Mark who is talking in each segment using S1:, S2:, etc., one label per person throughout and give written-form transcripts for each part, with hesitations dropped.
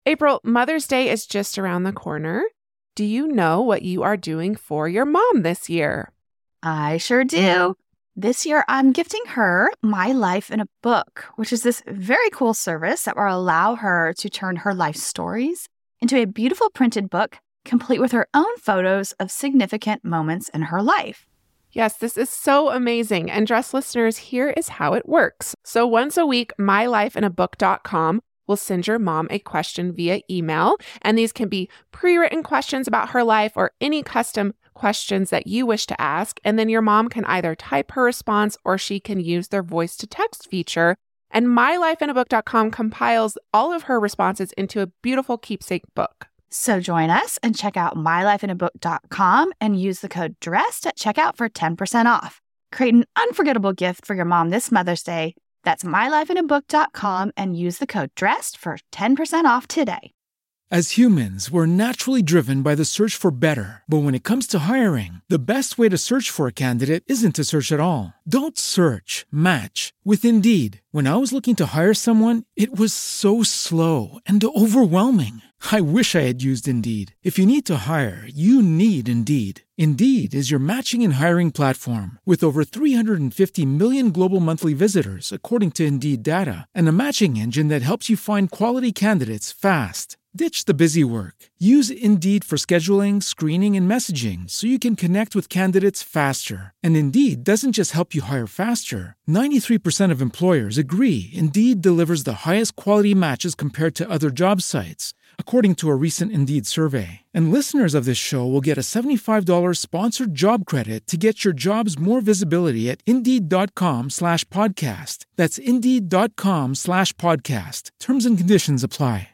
S1: April, Mother's Day is just around the corner. Do you know what you are doing for your mom this year?
S2: I sure do. This year, I'm gifting her My Life in a Book, which is this very cool service that will allow her to turn her life stories into a beautiful printed book, complete with her own photos of significant moments in her life.
S1: Yes, this is so amazing. And Dress listeners, here is how it works. So once a week, mylifeinabook.com will send your mom a question via email. And these can be pre-written questions about her life or any custom questions that you wish to ask. And then your mom can either type her response or she can use their voice to text feature. And mylifeinabook.com compiles all of her responses into a beautiful keepsake book.
S2: So join us and check out mylifeinabook.com and use the code DRESSED at checkout for 10% off. Create an unforgettable gift for your mom this Mother's Day. That's mylifeinabook.com and use the code DRESSED for 10% off today.
S3: As humans, we're naturally driven by the search for better. But when it comes to hiring, the best way to search for a candidate isn't to search at all. Don't search, match with Indeed. When I was looking to hire someone, it was so slow and overwhelming. I wish I had used Indeed. If you need to hire, you need Indeed. Indeed is your matching and hiring platform with over 350 million global monthly visitors, according to Indeed data, and a matching engine that helps you find quality candidates fast. Ditch the busy work. Use Indeed for scheduling, screening, and messaging so you can connect with candidates faster. And Indeed doesn't just help you hire faster. 93% of employers agree Indeed delivers the highest quality matches compared to other job sites, according to a recent Indeed survey. And listeners of this show will get a $75 sponsored job credit to get your jobs more visibility at Indeed.com/podcast. That's Indeed.com/podcast. Terms and conditions apply.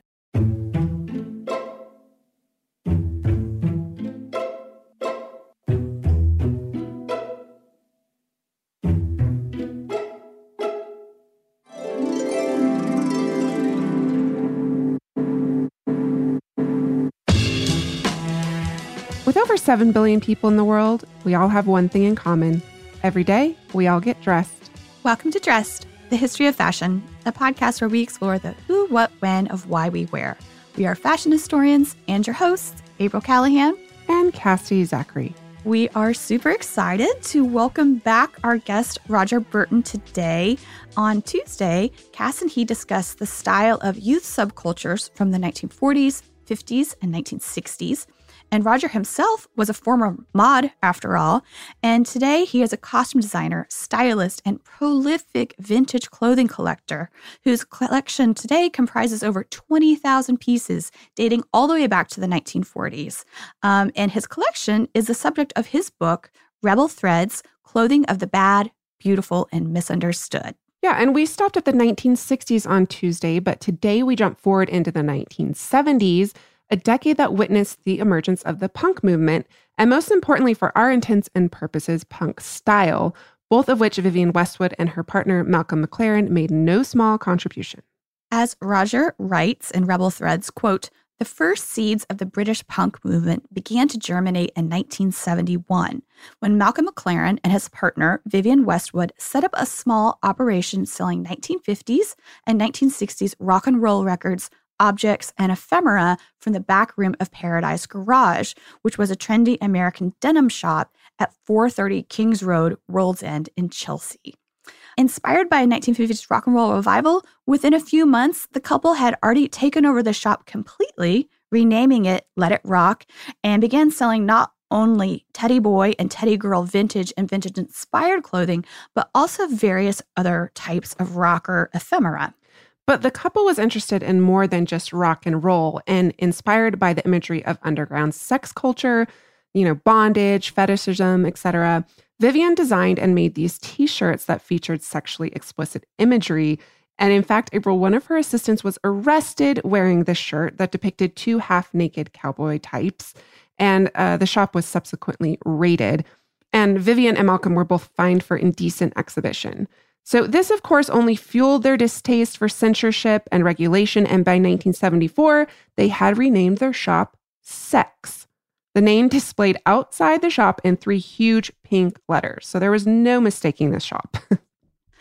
S1: With over 7 billion people in the world, we all have one thing in common. Every day, we all get dressed.
S2: Welcome to Dressed, the history of fashion, a podcast where we explore the who, what, when of why we wear. We are fashion historians and your hosts, April Callahan
S1: and Cassidy Zachary.
S2: We are super excited to welcome back our guest, Roger Burton, today. On Tuesday, Cass and he discussed the style of youth subcultures from the 1940s, 50s, and 1960s. And Roger himself was a former mod, after all. And today he is a costume designer, stylist, and prolific vintage clothing collector whose collection today comprises over 20,000 pieces dating all the way back to the 1940s. And his collection is the subject of his book, Rebel Threads, Clothing of the Bad, Beautiful, and Misunderstood.
S1: Yeah, and we stopped at the 1960s on Tuesday, but today we jump forward into the 1970s, a decade that witnessed the emergence of the punk movement, and most importantly for our intents and purposes, punk style, both of which Vivienne Westwood and her partner Malcolm McLaren made no small contribution.
S2: As Roger writes in Rebel Threads, quote, "The first seeds of the British punk movement began to germinate in 1971, when Malcolm McLaren and his partner Vivienne Westwood set up a small operation selling 1950s and 1960s rock and roll records, objects, and ephemera from the back room of Paradise Garage, which was a trendy American denim shop at 430 Kings Road, World's End in Chelsea." Inspired by a 1950s rock and roll revival, within a few months, the couple had already taken over the shop completely, renaming it Let It Rock, and began selling not only Teddy Boy and Teddy Girl vintage and vintage-inspired clothing, but also various other types of rocker ephemera.
S1: But the couple was interested in more than just rock and roll and inspired by the imagery of underground sex culture, bondage, fetishism, etc. Vivienne designed and made these t-shirts that featured sexually explicit imagery. And in fact, April, one of her assistants was arrested wearing this shirt that depicted two half-naked cowboy types. And the shop was subsequently raided. And Vivienne and Malcolm were both fined for indecent exhibition. So this, of course, only fueled their distaste for censorship and regulation, and by 1974, they had renamed their shop Sex. The name displayed outside the shop in 3 huge pink letters, so there was no mistaking this shop.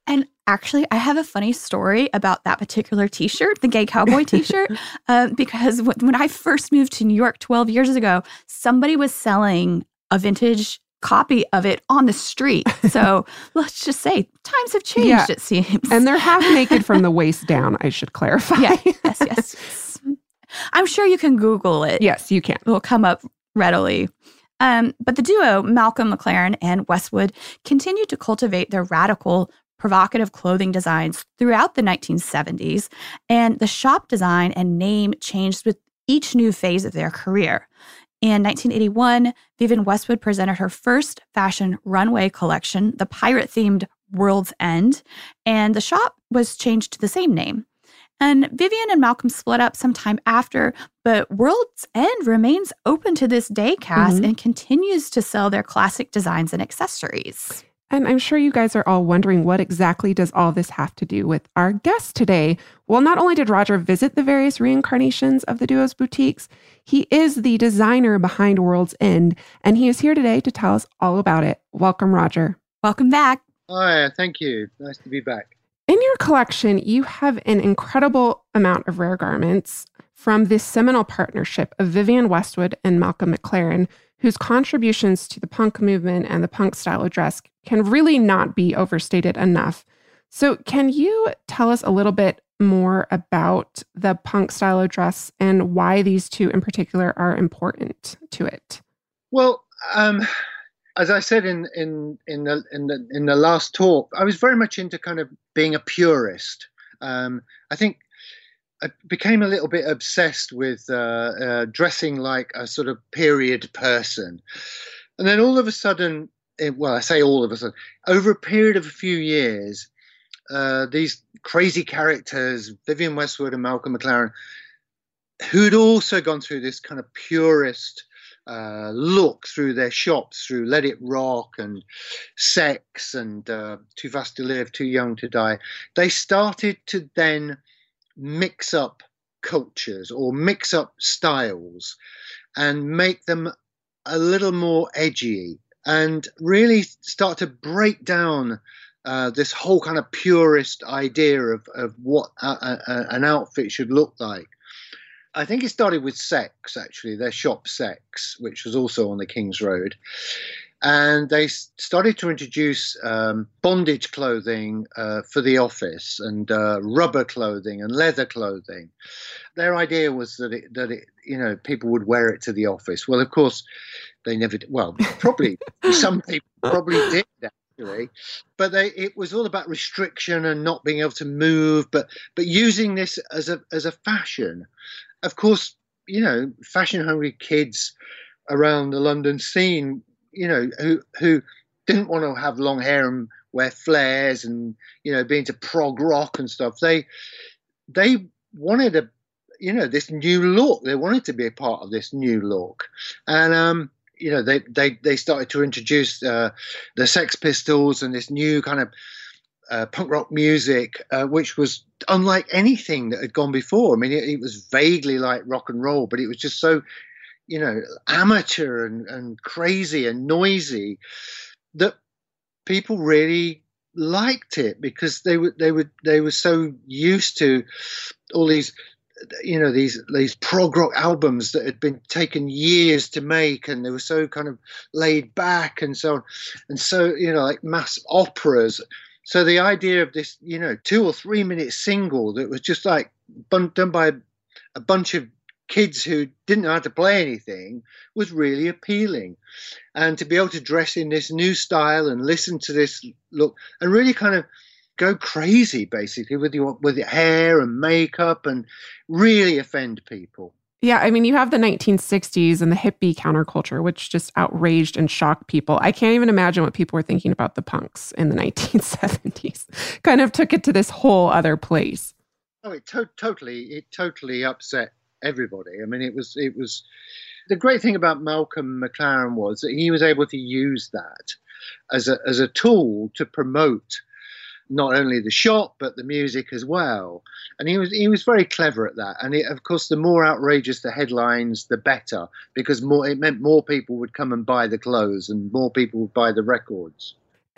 S2: And actually, I have a funny story about that particular T-shirt, the gay cowboy T-shirt, because when I first moved to New York 12 years ago, somebody was selling a vintage copy of it on the street. So let's just say times have changed, it seems.
S1: And they're half naked from the waist down, I should clarify.
S2: Yes. I'm sure you can Google it.
S1: Yes, you can.
S2: It will come up readily. But the duo, Malcolm McLaren and Westwood, continued to cultivate their radical, provocative clothing designs throughout the 1970s, and the shop design and name changed with each new phase of their career. In 1981, Vivienne Westwood presented her first fashion runway collection, the pirate-themed World's End, and the shop was changed to the same name. And Vivienne and Malcolm split up sometime after, but World's End remains open to this day, Cass, and continues to sell their classic designs and accessories.
S1: And I'm sure you guys are all wondering, what exactly does all this have to do with our guest today? Well, not only did Roger visit the various reincarnations of the duo's boutiques, he is the designer behind World's End, and he is here today to tell us all about it. Welcome, Roger.
S2: Welcome back.
S4: Hi, thank you. Nice to be back.
S1: In your collection, you have an incredible amount of rare garments from this seminal partnership of Vivienne Westwood and Malcolm McLaren, whose contributions to the punk movement and the punk style of dress can really not be overstated enough. So can you tell us a little bit more about the punk style of dress and why these two in particular are important to it?
S4: Well, as I said in the last talk, I was very much into kind of being a purist. I think I became a little bit obsessed with dressing like a sort of period person. And then all of a sudden, I say all of a sudden, over a period of a few years, these crazy characters, Vivienne Westwood and Malcolm McLaren, who'd also gone through this kind of purist look through their shops, through Let It Rock and Sex and Too Fast to Live, Too Young to Die, they started to then mix up cultures or mix up styles and make them a little more edgy and really start to break down this whole kind of purist idea of what an outfit should look like. I think it started with Sex, actually, their shop Sex, which was also on the King's Road. And they started to introduce bondage clothing for the office and rubber clothing and leather clothing. Their idea was that it people would wear it to the office. Well, of course, they never did. Well, probably some people probably did actually, but it was all about restriction and not being able to move. But using this as a fashion, of course, fashion hungry kids around the London scene, who didn't want to have long hair and wear flares and, be into prog rock and stuff. They wanted this new look. They wanted to be a part of this new look. And, they started to introduce the Sex Pistols and this new kind of punk rock music, which was unlike anything that had gone before. I mean, it was vaguely like rock and roll, but it was just so amateur and crazy and noisy that people really liked it because they were so used to all these these prog rock albums that had been taken years to make, and they were so kind of laid back and so on, and so like mass operas. So the idea of this 2 or 3 minute single that was just like done by a bunch of kids who didn't know how to play anything was really appealing. And to be able to dress in this new style and listen to this look and really kind of go crazy basically with your hair and makeup and really offend people.
S1: Yeah, I mean, you have the 1960s and the hippie counterculture, which just outraged and shocked people. I can't even imagine what people were thinking about the punks in the 1970s. Kind of took it to this whole other place.
S4: Oh, it totally upset everybody. I mean, it was the great thing about Malcolm McLaren was that he was able to use that as a tool to promote not only the shop but the music as well. And he was very clever at that. And of course, the more outrageous the headlines, the better, because it meant more people would come and buy the clothes and more people would buy the records.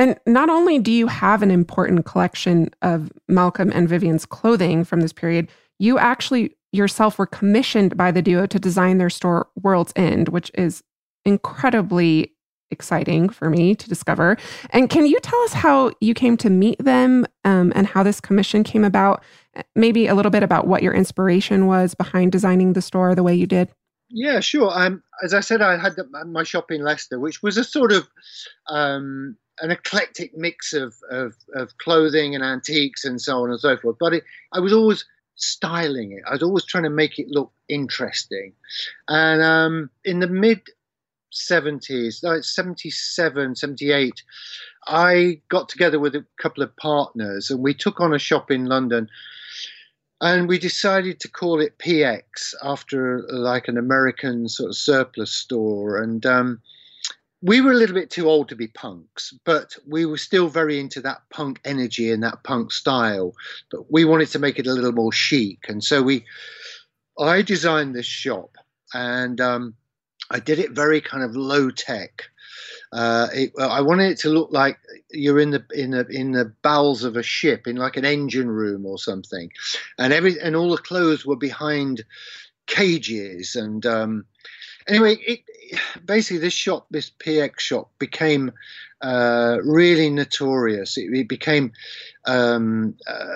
S1: And not only do you have an important collection of Malcolm and Vivian's clothing from this period, you actually yourself were commissioned by the duo to design their store World's End, which is incredibly exciting for me to discover. And can you tell us how you came to meet them and how this commission came about? Maybe a little bit about what your inspiration was behind designing the store the way you did?
S4: Yeah, sure. As I said, I had my shop in Leicester, which was a sort of an eclectic mix of clothing and antiques and so on and so forth. But I was always styling it. I was always trying to make it look interesting. And in the mid 70s, like 77, 78, I got together with a couple of partners and we took on a shop in London. And we decided to call it PX after like an American sort of surplus store. And we were a little bit too old to be punks, but we were still very into that punk energy and that punk style. But we wanted to make it a little more chic. And so I designed this shop and I did it very kind of low tech. I wanted it to look like you're in the bowels of a ship, in like an engine room or something, and all the clothes were behind cages. And anyway, basically this PX shop became really notorious. It became one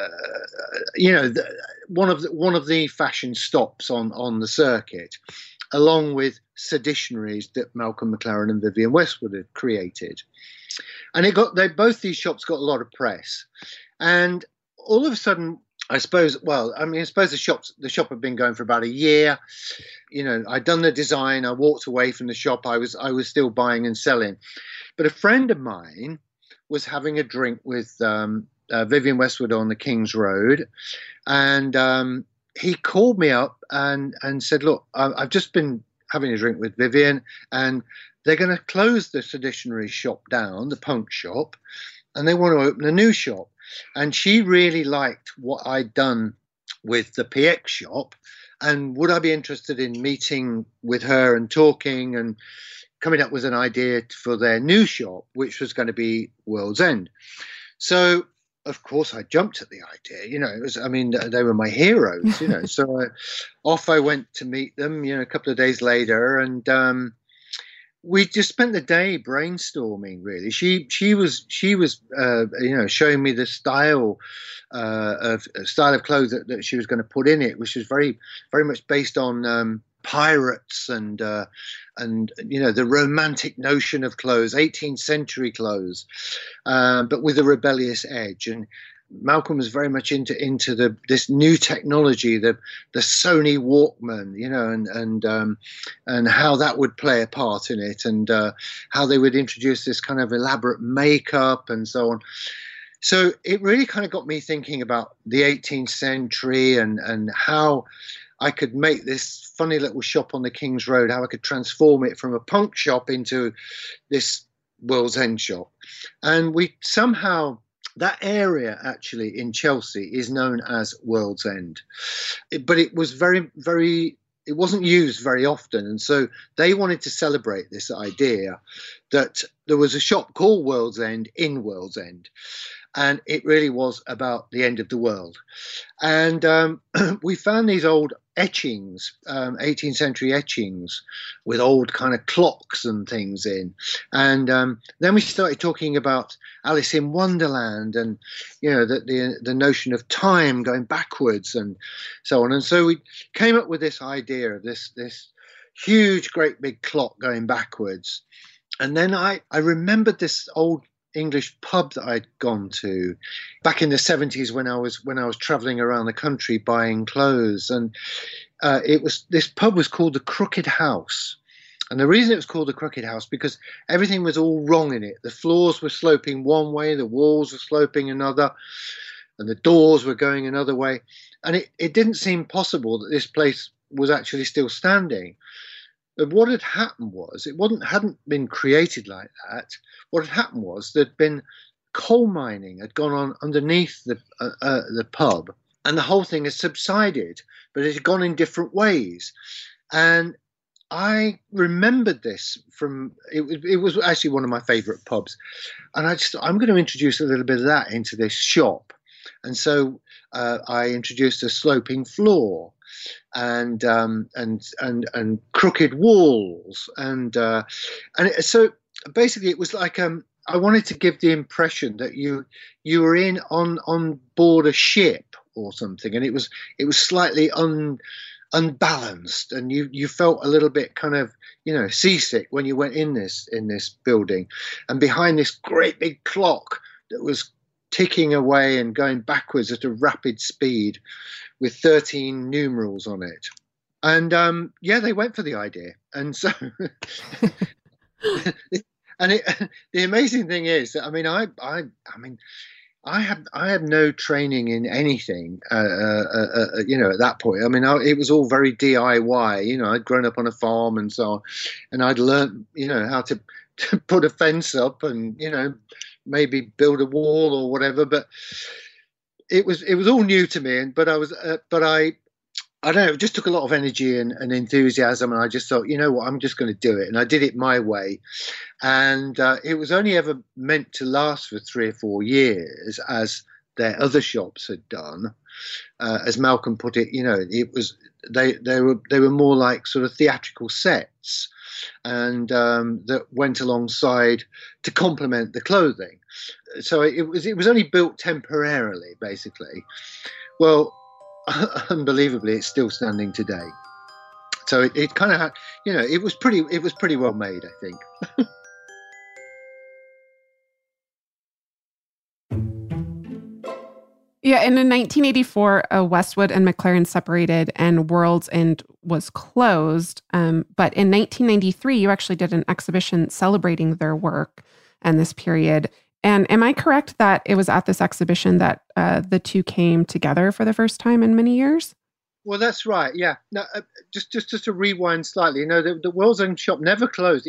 S4: of the fashion stops on the circuit, along with seditionaries that Malcolm McLaren and Vivienne Westwood had created. And both these shops got a lot of press. And all of a sudden, I suppose the shop had been going for about a year. You know, I'd done the design, I walked away from the shop, I was still buying and selling. But a friend of mine was having a drink with Vivienne Westwood on the King's Road. And he called me up and said, look, I've just been having a drink with Vivienne and they're going to close the seditionary shop down, the punk shop, and they want to open a new shop. And she really liked what I'd done with the PX shop. And would I be interested in meeting with her and talking and coming up with an idea for their new shop, which was going to be World's End? So of course, I jumped at the idea. You know, they were my heroes. You know, so off I went to meet them. You know, a couple of days later, and we just spent the day brainstorming. Really, she was showing me the style of clothes that she was going to put in it, which was very very much based on pirates and you know, the romantic notion of clothes, 18th century clothes, but with a rebellious edge. And Malcolm was very much into this new technology, the Sony Walkman, you know, and how that would play a part in it, and how they would introduce this kind of elaborate makeup and so on. So it really kind of got me thinking about the 18th century and how I could make this funny little shop on the King's Road, how I could transform it from a punk shop into this World's End shop. And we somehow, that area actually in Chelsea is known as World's End. But it was it wasn't used very often. And so they wanted to celebrate this idea that there was a shop called World's End in World's End. And it really was about the end of the world. And we found these old etchings, 18th century etchings with old kind of clocks and things in. And then we started talking about Alice in Wonderland and, you know, the notion of time going backwards and so on. And so we came up with this idea of this huge, great big clock going backwards. And then I remembered this old English pub that I'd gone to back in the 70s when I was traveling around the country buying clothes, and this pub was called the Crooked House. And the reason it was called the Crooked House because everything was all wrong in it. The floors were sloping one way, the walls were sloping another, and the doors were going another way. And it didn't seem possible that this place was actually still standing. But what had happened was, hadn't been created like that. What had happened was there'd been coal mining had gone on underneath the pub, and the whole thing had subsided, but it had gone in different ways. And I remembered this from it was actually one of my favourite pubs, and I'm going to introduce a little bit of that into this shop, and so I introduced a sloping floor, and crooked walls, so basically it was like I wanted to give the impression that you were on board a ship or something, and it was slightly unbalanced, and you felt a little bit kind of seasick when you went in this building, and behind this great big clock that was ticking away and going backwards at a rapid speed with 13 numerals on it. And they went for the idea, and so and the amazing thing is that I had no training in anything, at that point. I mean, it was all very DIY. I'd grown up on a farm and so on, and I'd learned, how to put a fence up and, maybe build a wall or whatever. But it was all new to me. But I don't know, it just took a lot of energy and enthusiasm, and I just thought, you know what, I'm just going to do it. And I did it my way. And it was only ever meant to last for 3 or 4 years, as their other shops had done. As Malcolm put it, it was they were more like sort of theatrical sets, and that went alongside to complement the clothing. So it was only built temporarily, basically. Well, unbelievably, it's still standing today. So it kind of had, it was pretty well made, I think.
S1: Yeah, and in 1984, Westwood and McLaren separated and World's End was closed. But in 1993, you actually did an exhibition celebrating their work and this period. And am I correct that it was at this exhibition that the two came together for the first time in many years?
S4: Well, that's right. Yeah. No, just to rewind slightly. The World's End shop never closed.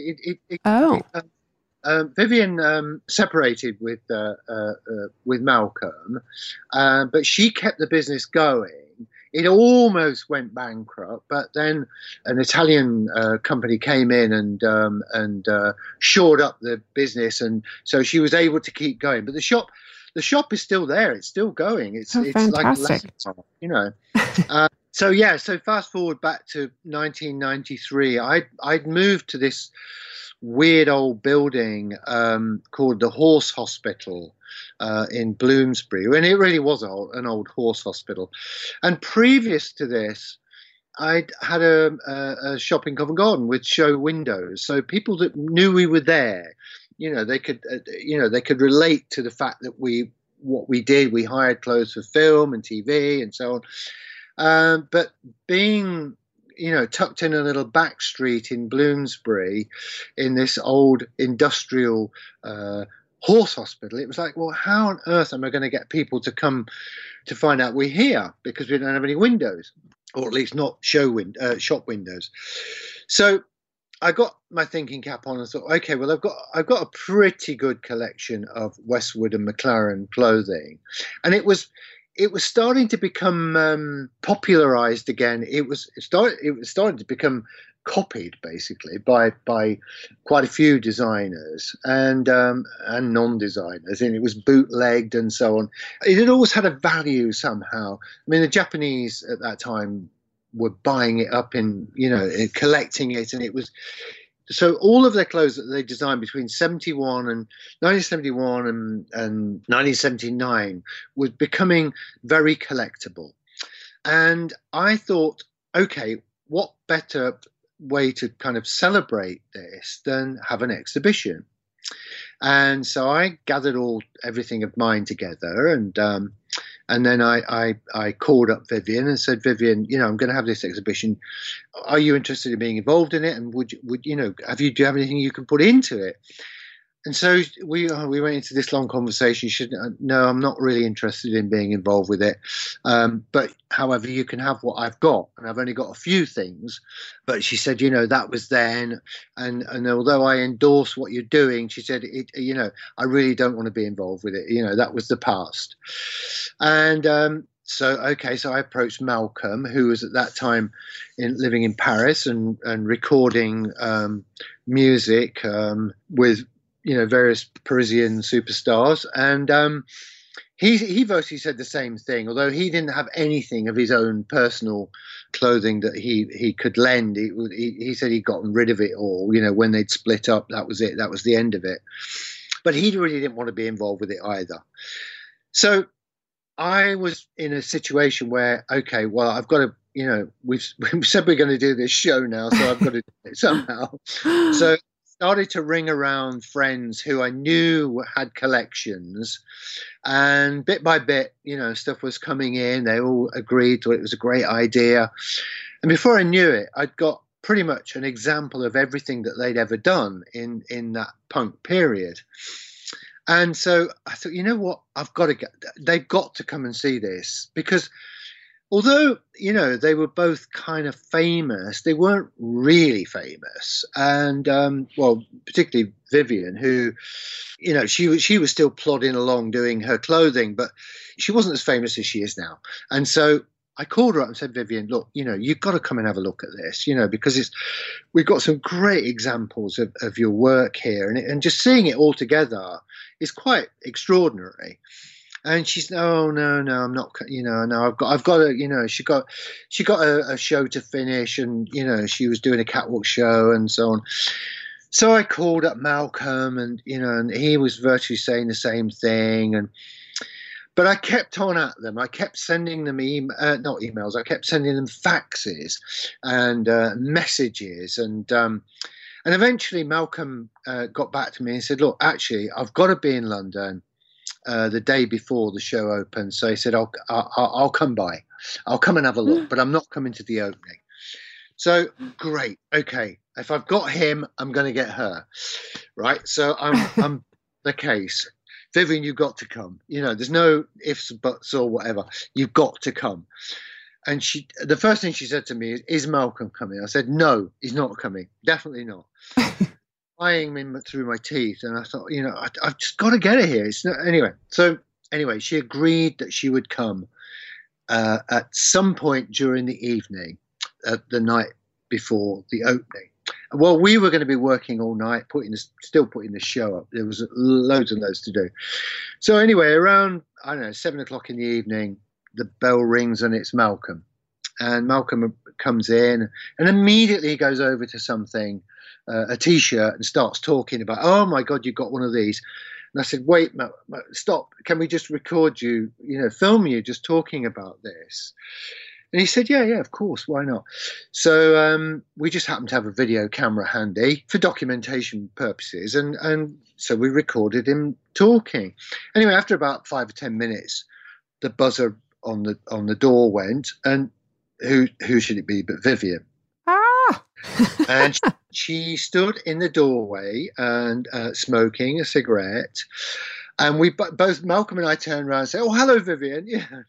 S4: Vivienne separated with Malcolm, but she kept the business going. It almost went bankrupt, but then an Italian company came in and shored up the business, and so she was able to keep going. But the shop is still there; it's still going. It's
S1: fantastic.
S4: Like so fast forward back to 1993. I'd moved to this weird old building called the Horse Hospital in Bloomsbury, and it really was an old horse hospital. And previous to this, I'd had a shop in Covent Garden with show windows, so people that knew we were there, they could relate to the fact that what we did. We hired clothes for film and TV and so on. But being tucked in a little back street in Bloomsbury, in this old industrial horse hospital, it was like, well, how on earth am I going to get people to come to find out we're here, because we don't have any windows, or at least not shop windows. So I got my thinking cap on and thought, okay, well, I've got a pretty good collection of Westwood and McLaren clothing, and it was starting to become popularized again. It started to become copied, basically, by quite a few designers and non-designers, and it was bootlegged and so on. It had always had a value somehow. I mean, the Japanese at that time were buying it up and collecting it, and it was. So all of their clothes that they designed between 1971 and 1979 was becoming very collectible. And I thought, okay, what better way to kind of celebrate this than have an exhibition? And so I gathered everything of mine together, and then I called up Vivienne and said, Vivienne, I'm going to have this exhibition. Are you interested in being involved in it? And do you have anything you can put into it? And so we went into this long conversation. She said, no, I'm not really interested in being involved with it. But however, you can have what I've got. And I've only got a few things. But she said, that was then. And although I endorse what you're doing, she said, I really don't want to be involved with it. That was the past. And So I approached Malcolm, who was at that time living in Paris and recording music with various Parisian superstars, and he virtually said the same thing. Although he didn't have anything of his own personal clothing that he could lend, he said he'd gotten rid of it all. When they'd split up, that was it. That was the end of it. But he really didn't want to be involved with it either. So I was in a situation where, okay, well, I've got to, we've said we're going to do this show now, so I've got to do it somehow. So I started to ring around friends who I knew had collections, and bit by bit, stuff was coming in. They all agreed to it. It was a great idea. And before I knew it, I'd got pretty much an example of everything that they'd ever done in that punk period. And so I thought, you know what, they've got to come and see this, because although, they were both kind of famous, they weren't really famous. And, well, particularly Vivienne, who, she was still plodding along doing her clothing, but she wasn't as famous as she is now. And so I called her up and said, Vivienne, look, you've got to come and have a look at this, because we've got some great examples of your work here, and just seeing it all together is quite extraordinary. And she's, no, I'm not, no, I've got a, she got a show to finish, and, she was doing a catwalk show and so on. So I called up Malcolm, and, and he was virtually saying the same thing. But I kept on at them. I kept sending them not emails. I kept sending them faxes and messages, and eventually Malcolm got back to me and said, "Look, actually, I've got to be in London the day before the show opens." So he said, "I'll come by. I'll come and have a look, but I'm not coming to the opening." So great. Okay, if I've got him, I'm going to get her, right? So I'm the case. Vivienne, you've got to come. There's no ifs, buts, or whatever. You've got to come. And the first thing she said to me is Malcolm coming? I said, no, he's not coming. Definitely not. Eyeing him through my teeth. And I thought, I've just got to get her here. Anyway, she agreed that she would come at some point during the evening, the night before the opening. Well, we were going to be working all night, still putting the show up. There was loads and loads to do. So anyway, around, 7 o'clock in the evening, the bell rings and it's Malcolm. And Malcolm comes in and immediately he goes over to something, a T-shirt, and starts talking about, oh my God, you've got one of these. And I said, wait, stop. Can we just record you, film you just talking about this? And he said, yeah, of course, why not? So we just happened to have a video camera handy for documentation purposes, and so we recorded him talking. Anyway, after about 5 or 10 minutes, the buzzer on the door went, and who should it be but Vivienne?
S1: Ah!
S4: And she stood in the doorway and smoking a cigarette. And we both, Malcolm and I, turned around and said, oh, hello, Vivienne.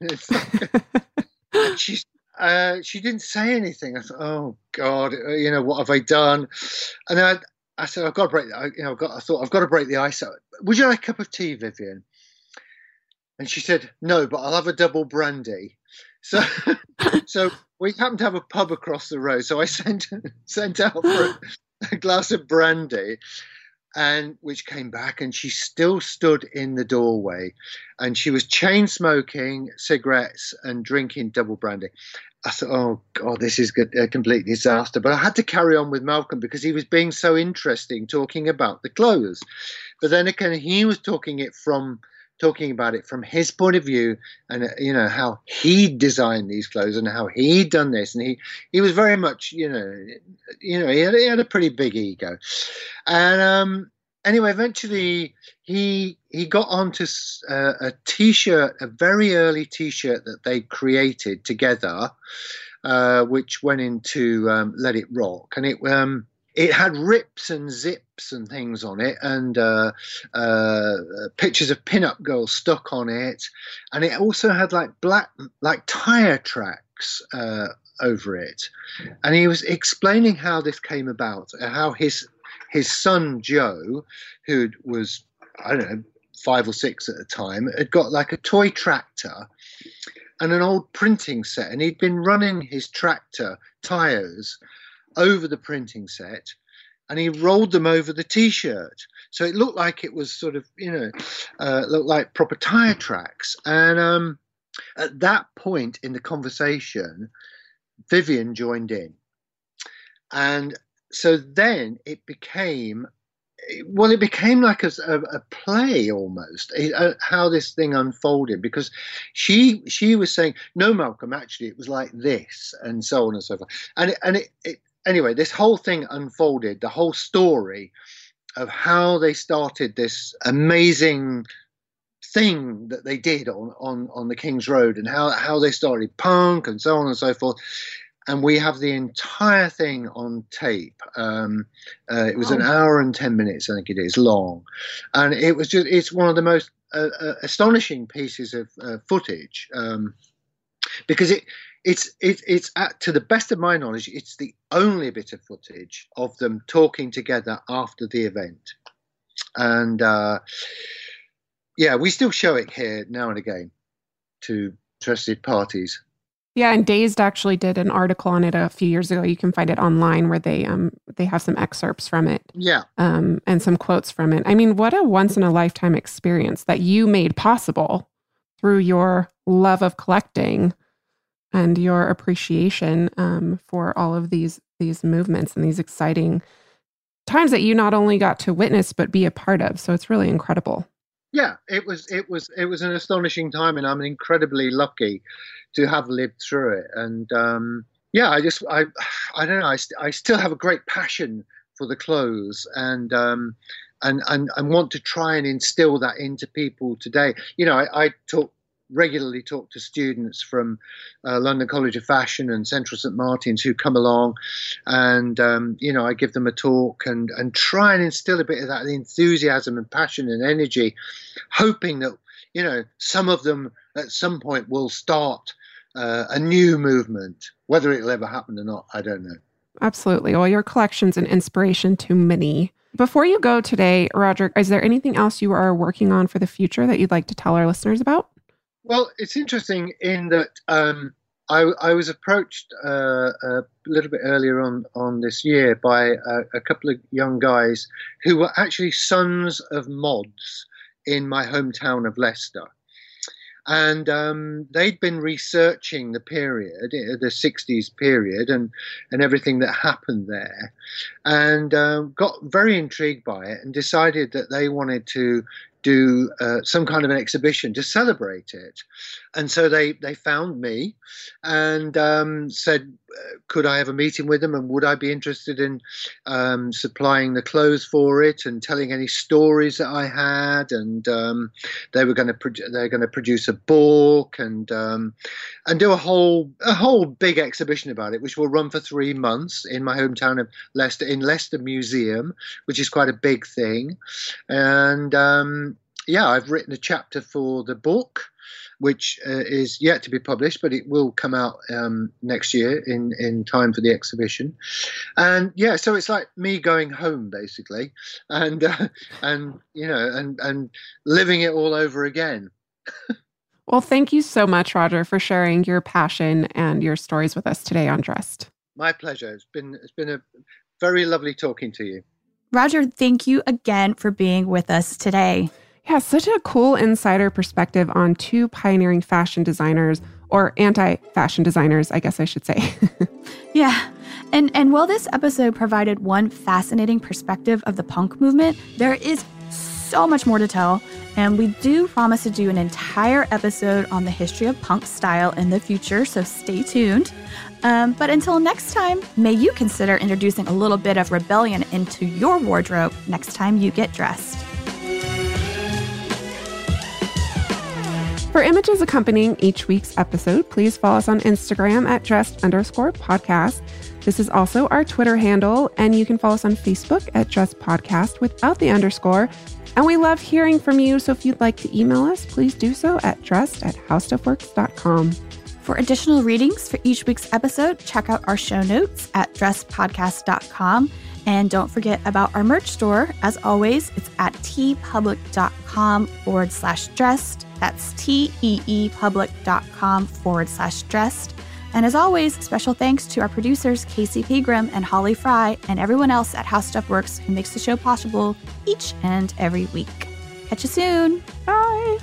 S4: Yeah. She didn't say anything. I thought, oh God, what have I done? And then I said, I've got to break. I thought I've got to break the ice. Would you like a cup of tea, Vivienne? And she said, no, but I'll have a double brandy. So we happened to have a pub across the road. So I sent out for a glass of brandy, and which came back, and she still stood in the doorway, and she was chain smoking cigarettes and drinking double brandy. I thought, oh God, this is a complete disaster. But I had to carry on with Malcolm because he was being so interesting, talking about the clothes. But then again, he was talking about it from his point of view, and how he designed these clothes and how he'd done this, and he was very much he had a pretty big ego. And anyway, eventually he got onto a T-shirt, a very early T-shirt that they created together, which went into Let It Rock, and it had rips and zips and things on it, and pictures of pin-up girls stuck on it, and it also had black tire tracks over it. And he was explaining how this came about, how his son Joe, who was 5 or 6 at the time, had got a toy tractor, and an old printing set. And he'd been running his tractor tires over the printing set, and he rolled them over the T-shirt. So it looked like it was sort of, looked like proper tire tracks. And at that point in the conversation, Vivian joined in. And so then it became like a play almost, how this thing unfolded, because she was saying, no, Malcolm, actually it was like this, and so on and so forth. And anyway, this whole thing unfolded, the whole story of how they started this amazing thing that they did on the King's Road, and how they started punk and so on and so forth. And we have the entire thing on tape. It was an hour and 10 minutes, I think it is, long. And it's one of the most astonishing pieces of footage, because it's to the best of my knowledge, it's the only bit of footage of them talking together after the event. And we still show it here now and again to interested parties.
S1: Yeah, and Dazed actually did an article on it a few years ago. You can find it online where they have some excerpts from it.
S4: Yeah.
S1: And some quotes from it. I mean, what a once-in-a-lifetime experience that you made possible through your love of collecting and your appreciation for all of these movements and these exciting times that you not only got to witness but be a part of. So it's really incredible.
S4: Yeah, it was an astonishing time, and I'm incredibly lucky to have lived through it. And I don't know, I still have a great passion for the clothes, and want to try and instill that into people today. I regularly talk to students from London College of Fashion and Central St Martin's who come along, and I give them a talk and try and instill a bit of that enthusiasm and passion and energy, hoping that some of them at some point will start a new movement. Whether it'll ever happen or not, I don't know.
S1: Absolutely. Well, your collection's an inspiration to many. Before you go today, Roger, is there anything else you are working on for the future that you'd like to tell our listeners about?
S4: Well, it's interesting in that I was approached a little bit earlier on this year by a couple of young guys who were actually sons of mods in my hometown of Leicester. And they'd been researching the period, the 60s period, and everything that happened there, and got very intrigued by it and decided that they wanted to do some kind of an exhibition to celebrate it. And so they found me and said, could I have a meeting with them, and would I be interested in supplying the clothes for it and telling any stories that I had. And they're going to produce a book and do a whole big exhibition about it, which will run for 3 months in my hometown of Leicester, in Leicester Museum, which is quite a big thing. And I've written a chapter for the book, which is yet to be published, but it will come out next year in time for the exhibition. And so it's like me going home basically, and living it all over again.
S1: Well, thank you so much, Roger, for sharing your passion and your stories with us today on Dressed.
S4: My pleasure. It's been a very lovely talking to you.
S2: Roger, thank you again for being with us today.
S1: Yeah, such a cool insider perspective on two pioneering fashion designers, or anti-fashion designers, I guess I should say.
S2: Yeah. And while this episode provided one fascinating perspective of the punk movement, there is so much more to tell. And we do promise to do an entire episode on the history of punk style in the future, so stay tuned. But until next time, may you consider introducing a little bit of rebellion into your wardrobe next time you get dressed.
S1: For images accompanying each week's episode, please follow us on Instagram at dressed_podcast. This is also our Twitter handle, and you can follow us on Facebook at Dressed Podcast without the underscore. And we love hearing from you, so if you'd like to email us, please do so at dressed@howstuffworks.com.
S2: For additional readings for each week's episode, check out our show notes at dressedpodcast.com. And don't forget about our merch store. As always, it's at tpublic.com/dressed. That's teepublic.com/dressed. And as always, special thanks to our producers, Casey Pegram and Holly Fry, and everyone else at How Stuff Works who makes the show possible each and every week. Catch you soon.
S1: Bye.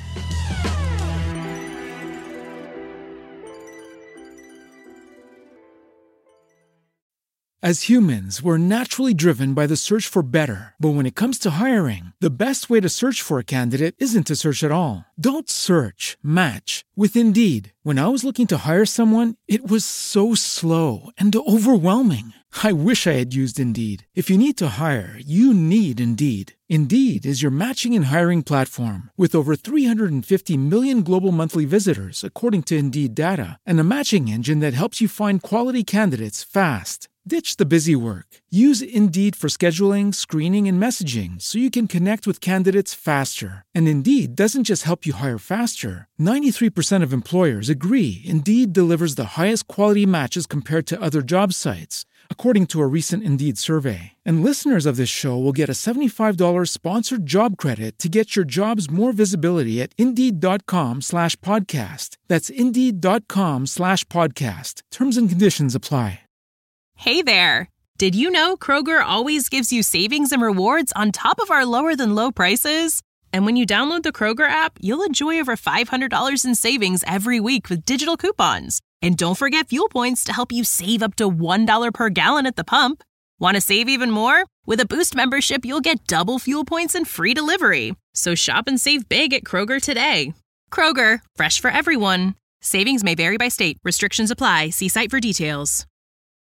S3: As humans, we're naturally driven by the search for better. But when it comes to hiring, the best way to search for a candidate isn't to search at all. Don't search, match with Indeed. When I was looking to hire someone, it was so slow and overwhelming. I wish I had used Indeed. If you need to hire, you need Indeed. Indeed is your matching and hiring platform with over 350 million global monthly visitors, according to Indeed data, and a matching engine that helps you find quality candidates fast. Ditch the busy work. Use Indeed for scheduling, screening, and messaging so you can connect with candidates faster. And Indeed doesn't just help you hire faster. 93% of employers agree Indeed delivers the highest quality matches compared to other job sites, according to a recent Indeed survey. And listeners of this show will get a $75 sponsored job credit to get your jobs more visibility at Indeed.com/podcast. That's Indeed.com/podcast. Terms and conditions apply.
S5: Hey there! Did you know Kroger always gives you savings and rewards on top of our lower-than-low prices? And when you download the Kroger app, you'll enjoy over $500 in savings every week with digital coupons. And don't forget fuel points to help you save up to $1 per gallon at the pump. Want to save even more? With a Boost membership, you'll get double fuel points and free delivery. So shop and save big at Kroger today. Kroger, fresh for everyone. Savings may vary by state. Restrictions apply. See site for details.